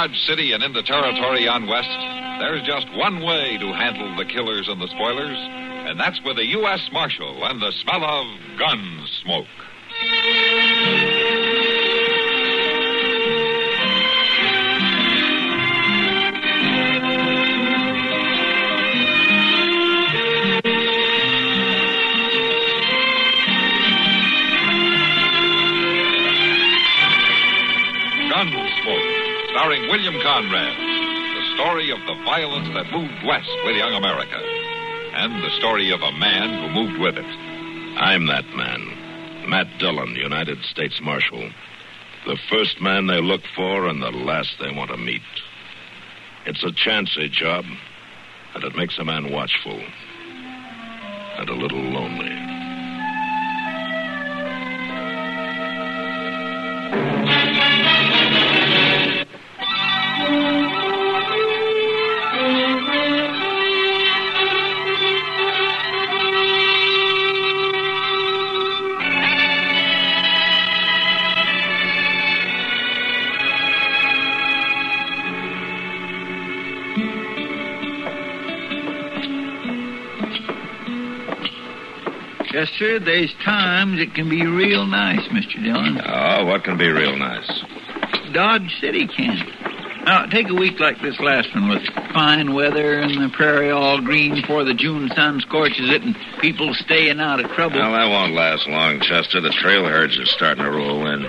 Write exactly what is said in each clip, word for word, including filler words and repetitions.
Dodge City and into territory on west, there's just one way to handle the killers and the spoilers, and that's with a U S Marshal and the smell of gun smoke. Gunsmoke, starring William Conrad. The story of the violence that moved west with young America. And the story of a man who moved with it. I'm that man. Matt Dillon, United States Marshal. The first man they look for and the last they want to meet. It's a chancy job, and it makes a man watchful. And a little lonely. Chester, there's times it can be real nice, Mister Dillon. Oh, what can be real nice? Dodge City can. Now, take a week like this last one with fine weather and the prairie all green before the June sun scorches it and people staying out of trouble. Well, that won't last long, Chester. The trail herds are starting to roll in.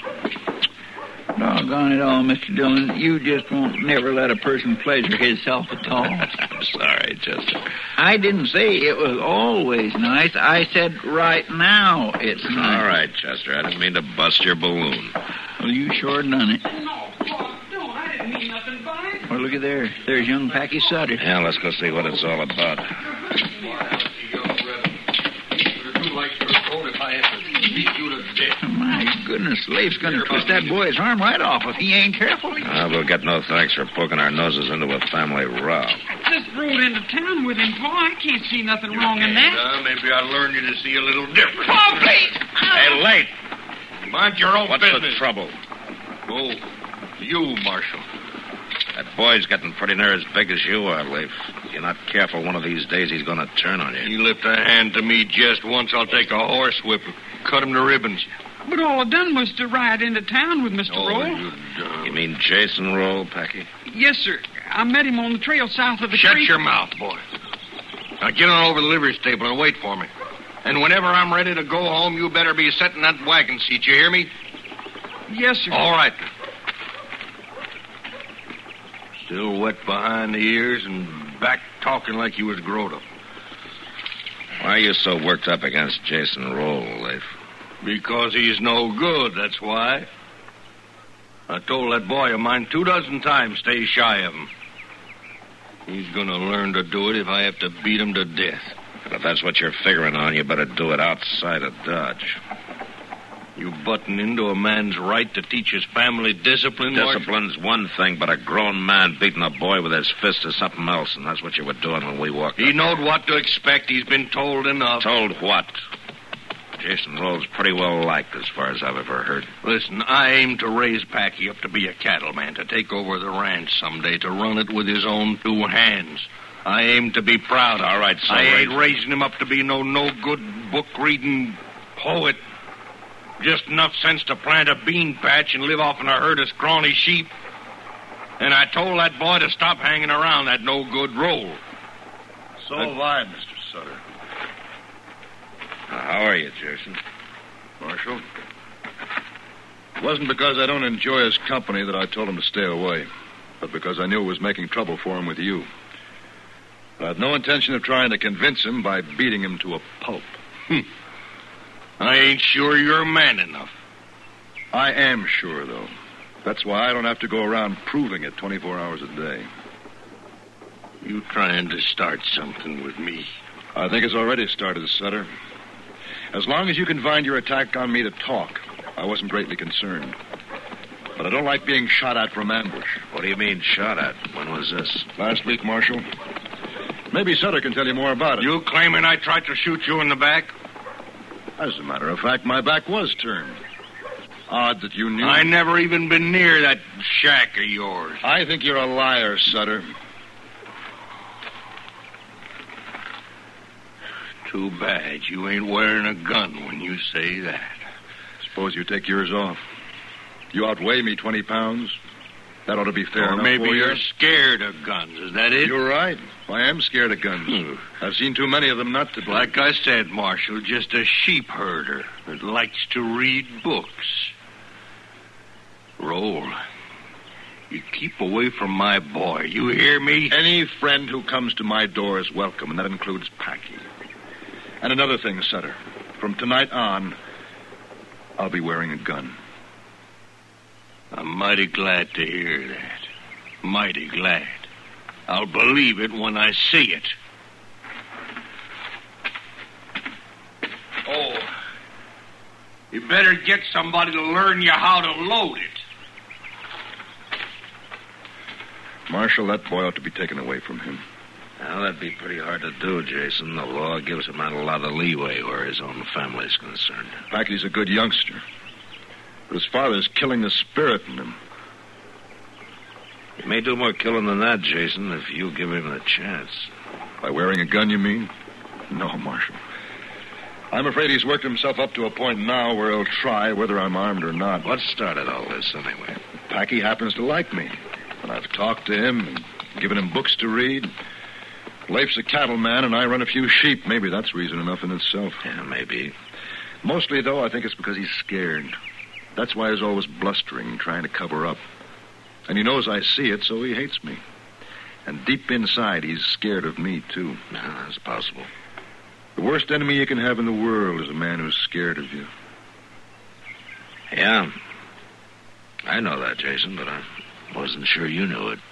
Doggone it all, Mister Dillon. You just won't never let a person pleasure himself at all. I'm sorry, Chester. I didn't say it was always nice. I said right now it's nice. All right, Chester. I didn't mean to bust your balloon. Well, you sure done it. No, no, I didn't mean nothing by it. Well, look at there. There's young Packy Sutter. Yeah, let's go see what it's all about. Oh, my goodness, Leif's going to twist that boy's arm right off if he ain't careful. Uh, we'll get no thanks for poking our noses into a family row. Just rode into town with him, Pa. I can't see nothing wrong in that. Uh, maybe I'll learn you to see a little different. Pa, please! Hey, late! Mind your own What's business. the trouble? Oh, you, Marshal. That boy's getting pretty near as big as you are, Leif. If you're not careful, one of these days he's going to turn on you. You lift a hand to me just once, I'll take a horsewhip and cut him to ribbons. But all I done was to ride into town with Mister Oh, Roll. you dumb. You mean Jason Roll, Packy? Yes, sir. I met him on the trail south of the Shut creek. your mouth, boy. Now get on over to the livery stable and wait for me. And whenever I'm ready to go home, you better be sitting in that wagon seat. You hear me? Yes, sir. All right. Still wet behind the ears and back talking like you was growed up. Why are you so worked up against Jason Roll, Leif? Because he's no good, that's why. I told that boy of mine two dozen times stay shy of him. He's gonna learn to do it if I have to beat him to death. And if that's what you're figuring on, you better do it outside of Dodge. You button into a man's right to teach his family discipline, Marshal? Discipline's one thing, but a grown man beating a boy with his fist is something else, and that's what you were doing when we walked He up. knowed what to expect. He's been told enough. Told what? Jason Roll's pretty well liked as far as I've ever heard. Listen, I aim to raise Packy up to be a cattleman, to take over the ranch someday, to run it with his own two hands. I aim to be proud of All right, so I ain't raise- raising him up to be no no-good book-reading poet. Just enough sense to plant a bean patch and live off in a herd of scrawny sheep. And I told that boy to stop hanging around that no-good Roll. So have I, Mister Sutter. Now, how are you, Jason? Marshal. It wasn't because I don't enjoy his company that I told him to stay away, but because I knew it was making trouble for him with you. I had no intention of trying to convince him by beating him to a pulp. Hm. I ain't sure you're man enough. I am sure, though. That's why I don't have to go around proving it twenty-four hours a day. You trying to start something with me? I think it's already started, Sutter. As long as you confined your attack on me to talk, I wasn't greatly concerned. But I don't like being shot at from ambush. What do you mean, shot at? When was this? Last week, Marshal. Maybe Sutter can tell you more about it. You claiming I tried to shoot you in the back? As a matter of fact, my back was turned. Odd that you knew. I never even been near that shack of yours. I think you're a liar, Sutter. Too bad you ain't wearing a gun when you say that. Suppose you take yours off. You outweigh me twenty pounds. That ought to be fair Or enough maybe for you. you're scared of guns. Is that it? You're right. I am scared of guns. Hmm. I've seen too many of them not to be. Like I said, Marshal, just a sheep herder that likes to read books. Roll. You keep away from my boy. You hear me? Any friend who comes to my door is welcome, and that includes Packy. And another thing, Sutter. From tonight on, I'll be wearing a gun. I'm mighty glad to hear that. Mighty glad. I'll believe it when I see it. Oh. You better get somebody to learn you how to load it. Marshal, that boy ought to be taken away from him. Well, that'd be pretty hard to do, Jason. The law gives a man a lot of leeway where his own family's concerned. Packy's a good youngster. But his father's killing the spirit in him. He may do more killing than that, Jason, if you give him the chance. By wearing a gun, you mean? No, Marshal. I'm afraid he's worked himself up to a point now where he'll try, whether I'm armed or not. What started all this, anyway? Packy happens to like me. And I've talked to him and given him books to read. Leif's a cattleman, and I run a few sheep. Maybe that's reason enough in itself. Yeah, maybe. Mostly, though, I think it's because he's scared. That's why he's always blustering, trying to cover up. And he knows I see it, so he hates me. And deep inside, he's scared of me, too. Yeah, that's possible. The worst enemy you can have in the world is a man who's scared of you. Yeah. I know that, Jason, but I wasn't sure you knew it.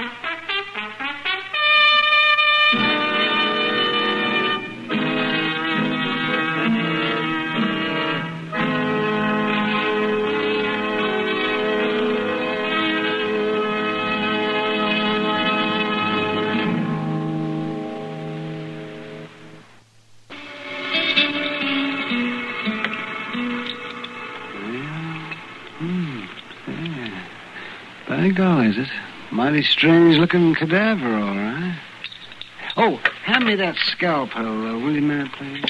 By golly, is it? Mighty strange-looking cadaver, all right. Oh, hand me that scalpel, uh, will you, man, please?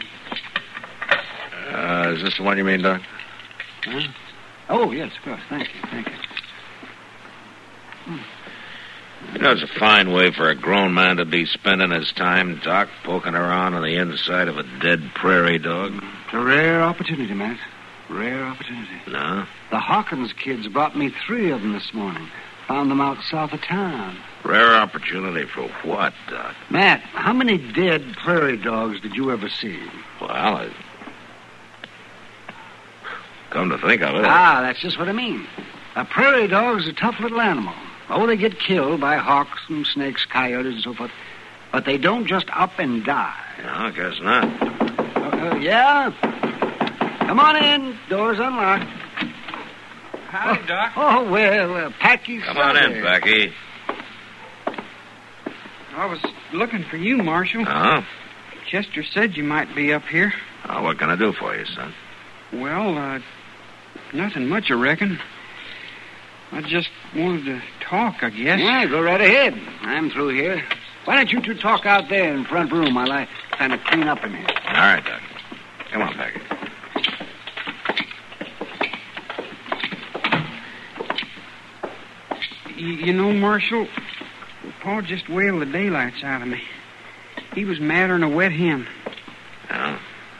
Uh, is this the one you mean, Doc? Huh? Oh, yes, of course. Thank you, thank you. You know, it's a fine way for a grown man to be spending his time, Doc, poking around on the inside of a dead prairie dog. It's a rare opportunity, Matt. Rare opportunity. No? The Hawkins kids brought me three of them this morning. Found them out south of town. Rare opportunity for what, Doc? Matt, how many dead prairie dogs did you ever see? Well, I... Come to think of it... Ah, that's just what I mean. A prairie dog's a tough little animal. Oh, they get killed by hawks and snakes, coyotes, and so forth. But they don't just up and die. No, I guess not. Uh, uh, yeah? Come on in. Door's unlocked. Howdy, Doc. Oh, well, uh, Packy's Come on in, there. Packy. I was looking for you, Marshal. Oh? Chester said you might be up here. Oh, what can I do for you, son? Well, uh, nothing much, I reckon. I just wanted to talk, I guess. Yeah, go right ahead. I'm through here. Why don't you two talk out there in front room while I kind of clean up in here? All right, Doc. Come on, Packy. Y- you know, Marshal, Pa just wailed the daylights out of me. He was madder than a wet hen. Yeah?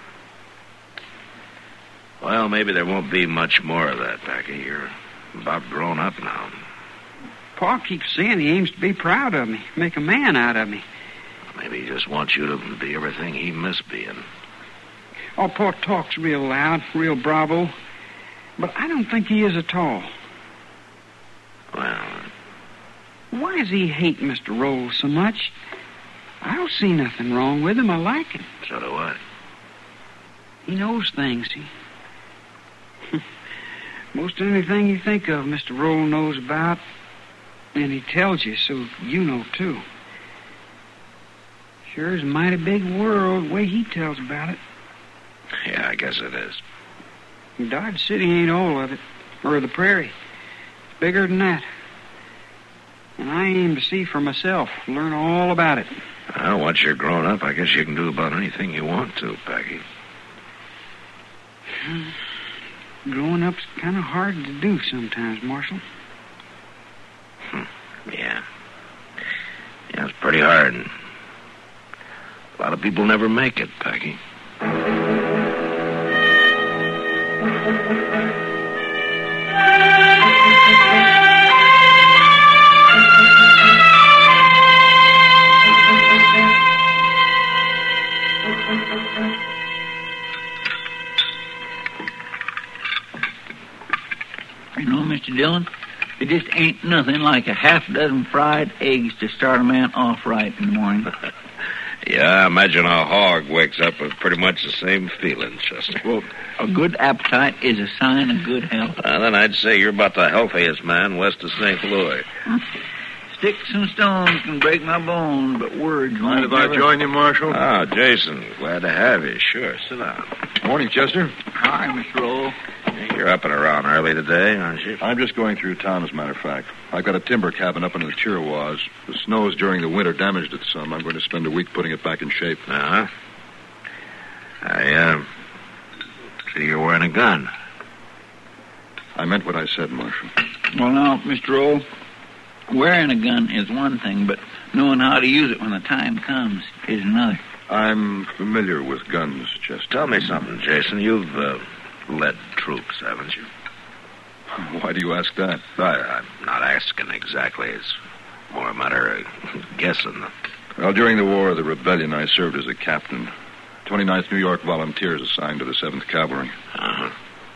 Well, maybe there won't be much more of that, Packy. You're about grown up now. Pa keeps saying he aims to be proud of me, make a man out of me. Maybe he just wants you to be everything he missed being. Oh, Pa talks real loud, real bravo. But I don't think he is at all. Well, Why does he hate Mister Rolls so much? I don't see nothing wrong with him. I like him. so do I. He knows things. He... Most anything you think of, Mister Roll knows about, and he tells you, so you know, too. Sure is a mighty big world, the way he tells about it. Yeah, I guess it is. Dodge City ain't all of it. Or the prairie. It's bigger than that. And I aim to see for myself, learn all about it. Well, once you're grown up, I guess you can do about anything you want to, Packy. Growing up's kind of hard to do sometimes, Marshal. Hmm. Yeah. Yeah, it's pretty hard. A lot of people never make it, Packy. You know, Mister Dillon, it just ain't nothing like a half dozen fried eggs to start a man off right in the morning. Yeah, I imagine a hog wakes up with pretty much the same feeling, Chester. Well, a good appetite is a sign of good health. Uh, then I'd say you're about the healthiest man west of Saint Louis. Sticks and stones can break my bones, but words won't. Mind if I never... join you, Marshal? Oh, Jason, glad to have you. Sure, sit down. Morning, Chester. Hi, Mister Roll. You're up and around early today, aren't you? I'm just going through town, as a matter of fact. I've got a timber cabin up in the Chiricahua. The snows during the winter damaged it some. I'm going to spend a week putting it back in shape. Uh-huh. I, uh, see you're wearing a gun. I meant what I said, Marshal. Well, now, Mister Roll, wearing a gun is one thing, but knowing how to use it when the time comes is another. I'm familiar with guns, Chester. Tell me something, Jason. You've, uh, led troops, haven't you? Why do you ask that? I, I'm not asking exactly. It's more a matter of guessing. Well, during the War of the Rebellion, I served as a captain. twenty-ninth New York Volunteers assigned to the seventh Cavalry. Uh-huh.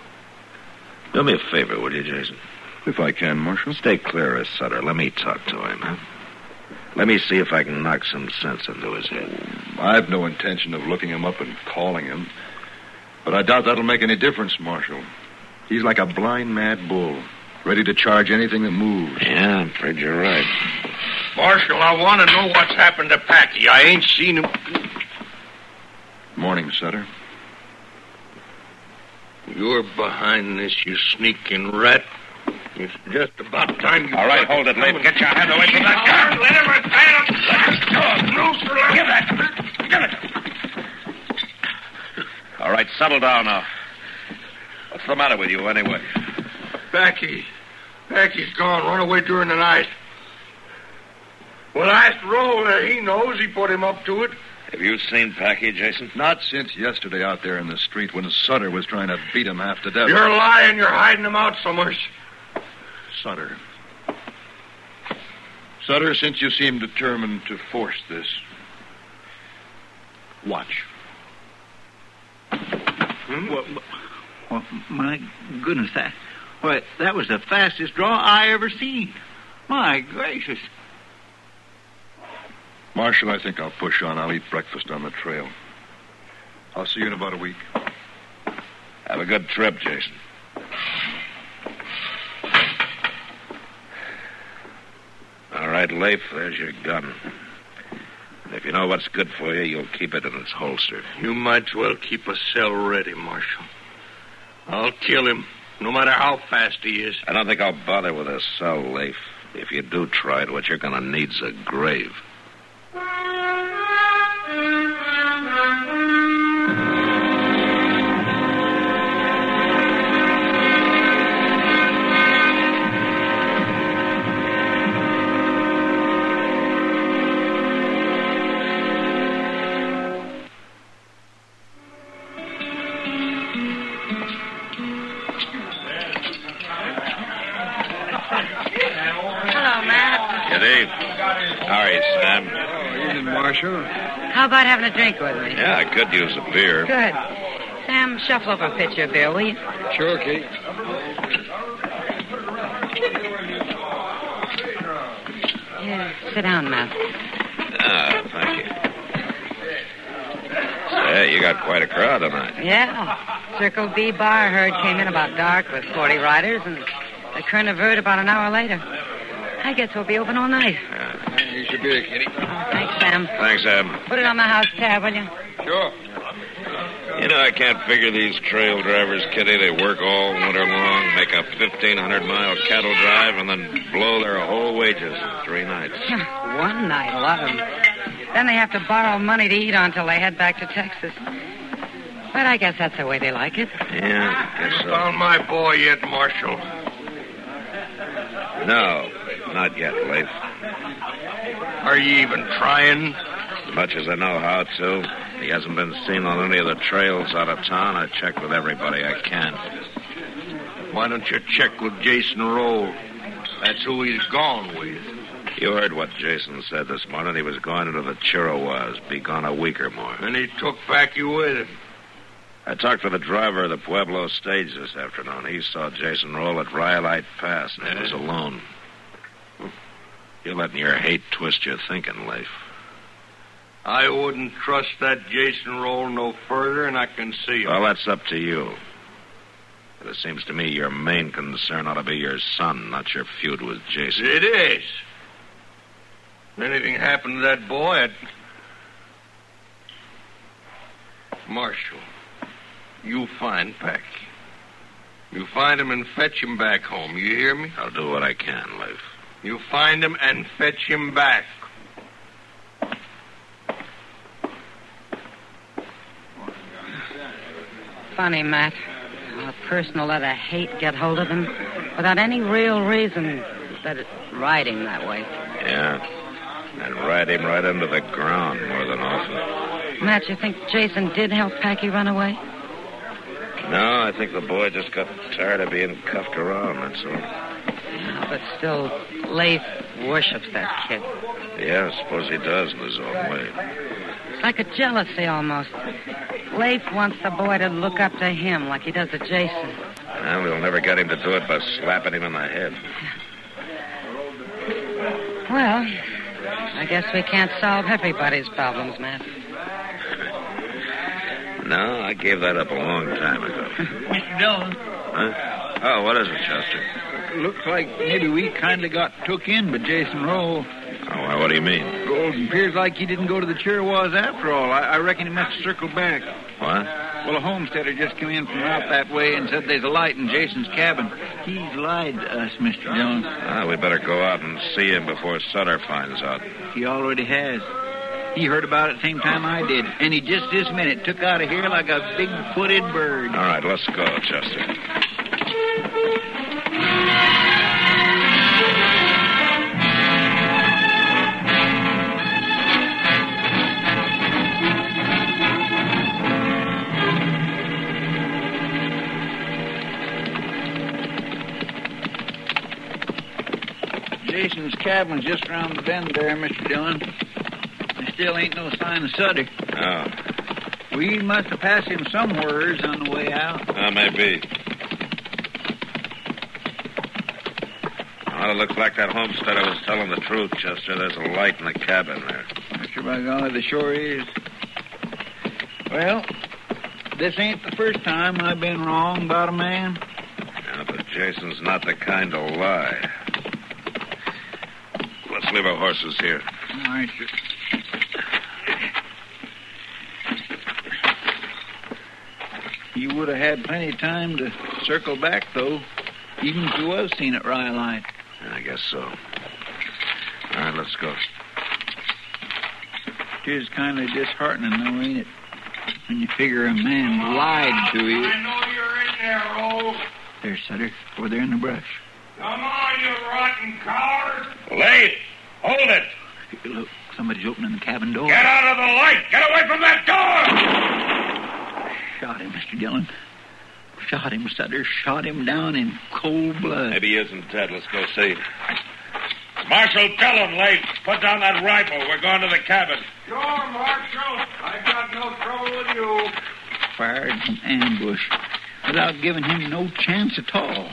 Do me a favor, will you, Jason? If I can, Marshal. Stay clear of Sutter. Let me talk to him, huh? Let me see if I can knock some sense into his head. I've no intention of looking him up and calling him. But I doubt that'll make any difference, Marshal. He's like a blind mad bull, ready to charge anything that moves. Yeah, I'm afraid you're right. Marshal, I want to know what's happened to Packy. I ain't seen him. Morning, Sutter. You're behind this, you sneaking rat. It's just about time you... All right, hold it, Leif. Get your hand away from that gun. Let him stand him. Let him go. Loose for Give that. Give it. All right, settle down now. What's the matter with you, anyway? Packy. Packy's gone. Run away during the night. Well, ask Roll. He knows. He put him up to it. Have you seen Packy, Jason? Not since yesterday out there in the street when Sutter was trying to beat him half to death. You're lying. You're hiding him out somewhere. Sutter. Sutter, since you seem determined to force this, watch. Hmm? Well, well, my goodness, that, well, that was the fastest draw I ever seen. My gracious. Marshal, I think I'll push on. I'll eat breakfast on the trail. I'll see you in about a week. Have a good trip, Jason. All right, Leif, there's your gun. If you know what's good for you, you'll keep it in its holster. You might as well keep a cell ready, Marshal. I'll kill him, no matter how fast he is. I don't think I'll bother with a cell, Leif. If you do try it, what you're going to need's a grave. How about having a drink with me? Yeah, I could use a beer. Good. Sam, shuffle up a pitcher of beer, will you? Sure, Kate. Here, sit down, Matt. Ah, thank you. Say, you got quite a crowd tonight. Yeah. Circle B bar herd came in about dark with forty riders, and the Colonel Vert about an hour later. I guess we'll be open all night. Here's your beer, Kitty. Oh, thanks, Sam. Thanks, Em. Put it on the house tab, will you? Sure. You know, I can't figure these trail drivers, Kitty. They work all winter long, make a fifteen hundred mile cattle drive, and then blow their whole wages in three nights. One night, a lot of them. Then they have to borrow money to eat on until they head back to Texas. But I guess that's the way they like it. Yeah, I guess so. Found my boy yet, Marshal? No, not yet, Leif. Are you even trying? As much as I know how to. He hasn't been seen on any of the trails out of town. I checked with everybody I can. Why don't you check with Jason Roll? That's who he's gone with. You heard what Jason said this morning. He was going into the Chiricahua. Be gone a week or more. And he took back you with him. I talked to the driver of the Pueblo stage this afternoon. He saw Jason Roll at Rhyolite Pass, and he was alone. You're letting your hate twist your thinking, Leif. I wouldn't trust that Jason Roll no further, and I can see him. Well, that's up to you. But it seems to me your main concern ought to be your son, not your feud with Jason. It is. If anything happened to that boy, I'd... Marshal, you find Packy. You find him and fetch him back home. You hear me? I'll do what I can, Leif. You find him and fetch him back. Funny, Matt. A person will let a hate get hold of him without any real reason that it ride him that way. Yeah. And ride him right into the ground more than often. Matt, you think Jason did help Packy run away? No, I think the boy just got tired of being cuffed around, that's all. Yeah, but still, Leif worships that kid. Yeah, I suppose he does in his own way. It's like a jealousy almost. Leif wants the boy to look up to him like he does to Jason. Well, we'll never get him to do it by slapping him in the head. Well, I guess we can't solve everybody's problems, Matt. No, I gave that up a long time ago. Mister Dillon. Huh? Oh, what is it, Chester? Looks like maybe we kindly got took in by Jason Roll. Oh, well, what do you mean? It appears like he didn't go to the Chiricahua after all. I, I reckon he must have circled back. What? Well, a homesteader just came in from out that way and said there's a light in Jason's cabin. He's lied to us, Mister Dillon. Ah, we better go out and see him before Sutter finds out. He already has. He heard about it the same time I did, and he just this minute took out of here like a big-footed bird. All right, let's go, Chester. Jason's cabin's just around the bend there, Mister Dillon. There still ain't no sign of Sutter. Oh. We must have passed him somewheres on the way out. Oh, maybe. Well, it looks like that homesteader was telling the truth, Chester. There's a light in the cabin there. Mister By golly, the sure is. Well, this ain't the first time I've been wrong about a man. Yeah, but Jason's not the kind to lie. Let's leave our horses here. All right, sir. You would have had plenty of time to circle back, though, even if you was seen at Rhyolite. I guess so. All right, let's go. It is kindly disheartening, though, ain't it? When you figure a man lied to you. I know you're in there, Roll. There's Sutter, over there in the brush. Come on, you rotten coward. Leif! Hold it! Hey, look, somebody's opening the cabin door. Get out of the light. Get away from that door. Shot him, Mister Dillon. Shot him, Sutter. Shot him down in cold blood. Maybe he isn't dead. Let's go see. Marshal, tell him, Leif. Put down that rifle. We're going to the cabin. Sure, Marshal. I got no trouble with you. Fired from ambush without giving him no chance at all.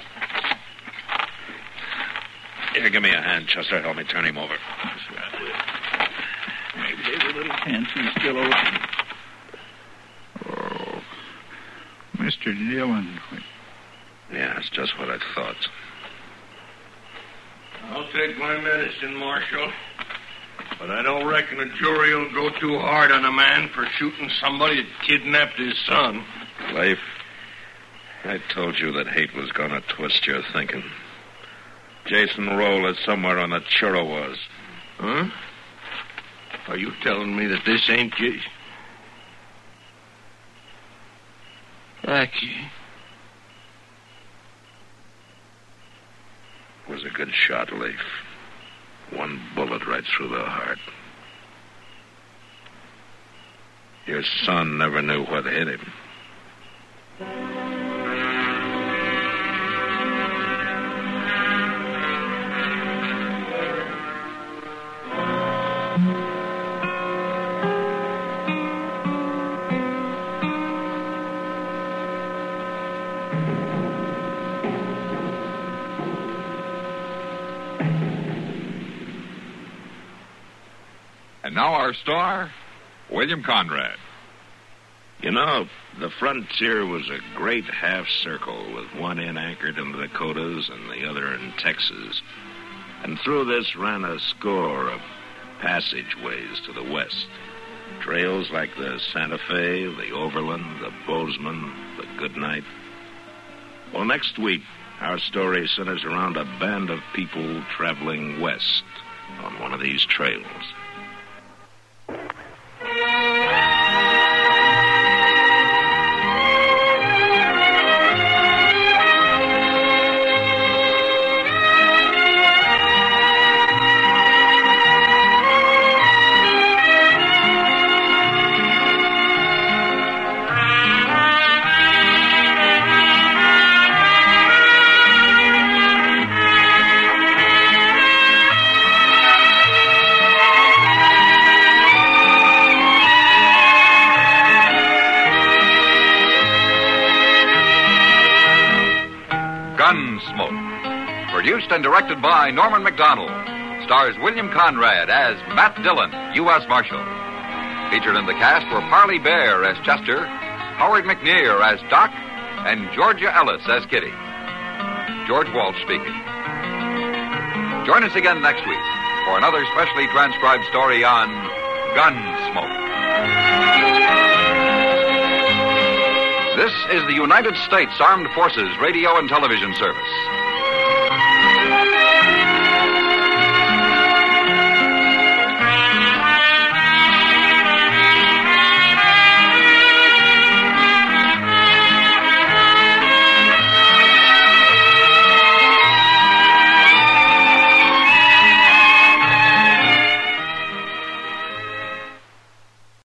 Here, give me a hand, Chester. Help me turn him over. Maybe there's a little chance he's still open. Oh, Mister Dillon. Yeah, it's just what I thought. I'll take my medicine, Marshal. But I don't reckon a jury will go too hard on a man for shooting somebody that kidnapped his son. Leif, I told you that hate was going to twist your thinking. Jason Roll is somewhere on the Chirrawas. Huh? Are you telling me that this ain't Jason? Blackie. Was a good shot, Leif. One bullet right through the heart. Your son never knew what hit him. And now our star, William Conrad. You know, the frontier was a great half circle with one end anchored in the Dakotas and the other in Texas. And through this ran a score of passageways to the west. Trails like the Santa Fe, the Overland, the Bozeman, the Goodnight. Well, next week, our story centers around a band of people traveling west on one of these trails. Gunsmoke. Produced and directed by Norman McDonald. Stars William Conrad as Matt Dillon, U S Marshal. Featured in the cast were Parley Bear as Chester, Howard McNear as Doc, and Georgia Ellis as Kitty. George Walsh speaking. Join us again next week for another specially transcribed story on Gunsmoke. This is the United States Armed Forces Radio and Television Service.